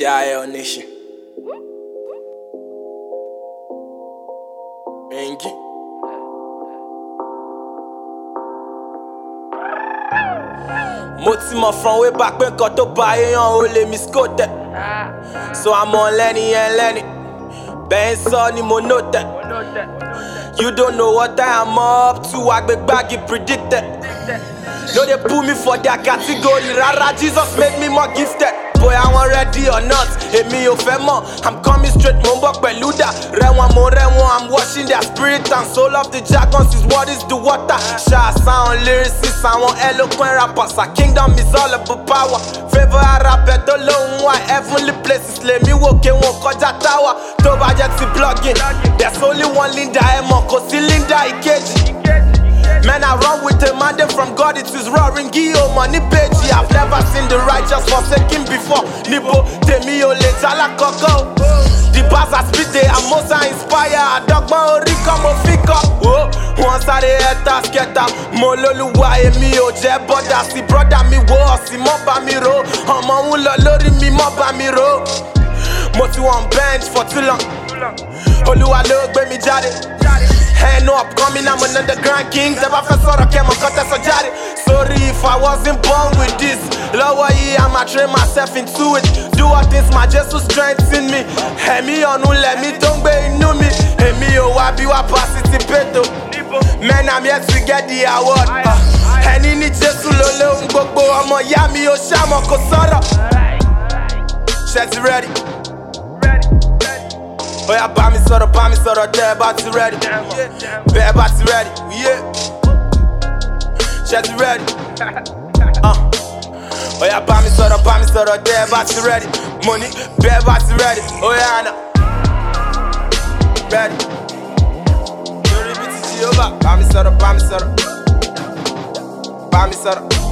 CIL Nation. Engi. Mo ti mọ̀ from way back pé nǹkan tó bá èèyàn ò lè misquote it. So I'm on Lenny. Bẹ́ẹ̀ sọ ni mo note it. You don't know what I am up to, agbègbàgì predicted. No dey put me for their category, rárá Jesus made me more gifted. Boy, I want ready or not, èmi ò fẹ́ mọ̀. I'm coming straight, mo ń bọ̀ pẹ̀lú dà. Rẹ̀wọ̀n mo rẹ̀wọ̀n, I'm washing their spirit and soul of the jargons is what is the water. Ṣá sound lyricists, àwọn eloquent rappers. Our kingdom is all about power. Favour arapẹ̀ tó lóhùn wá, heavenly places lèmi wò ké wọn kọjá tower. Tó bá jẹ́ ti blogging, there's only one Linda ẹ̀ mọ̀, kò sí Linda ìkejì. Man, I run with a mandate from God, it is roaring Gio, money beji. I've never seen the righteous forsaken before. Nibo, temi o le jala koko. The bars I spit, they are most inspired. Dogma ori come o fika. Oh, once I dey haters get up. Mo loluwa emi o je border. Si brother mi wo, si mo ba mi ro. Omo un lo lori mi mo ba mi ro. Mo ti on bench for too long. Oluwa lo gbe mi jade. Hand up, coming, I'm an underground king. Never felt sorrow, came on cut so jolly. Sorry if I wasn't born with this. Lower here, I'ma train myself into it. Do all things, my Jesus strengthen me. Hemi on who let me, don't be in me. Hemi o wabi wa participate. Man, I'm here to get the award. Henny ni Jesus lolo, ngogbo, omo yami o shamo kosoro. Sheds ready. Oya bá mi sọ̀rọ̀ tẹ́ ẹ bá ti ready. Bẹ́ẹ̀ bá ti ready, yeah. Ṣé ti ready? Oya bá mi sọ̀rọ̀ tẹ́ ẹ bá ti ready. Mo ní bẹ́ẹ̀ bá ti ready. Oya àná. Ready. Lórí bí ti Jehovah. Bá mi sọ̀rọ̀.